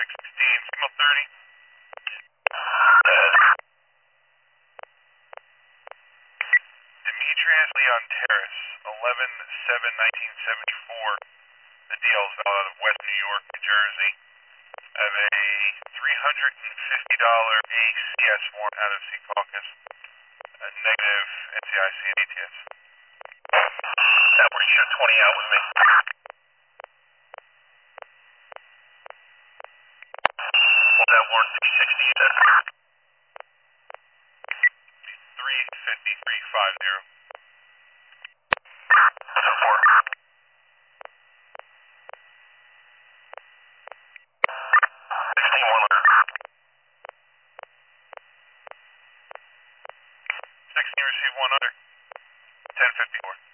signal 30. Demetrius Leon Terrace, 11/7/1974. The deal's out of West New York, New Jersey. I have a $350 ACS warrant out of Secaucus. A negative NCIC and ATS. That where you should 20 out with me. What's that warrant 360 you said? 350, 350. What's it for? 16 received one other. 1054.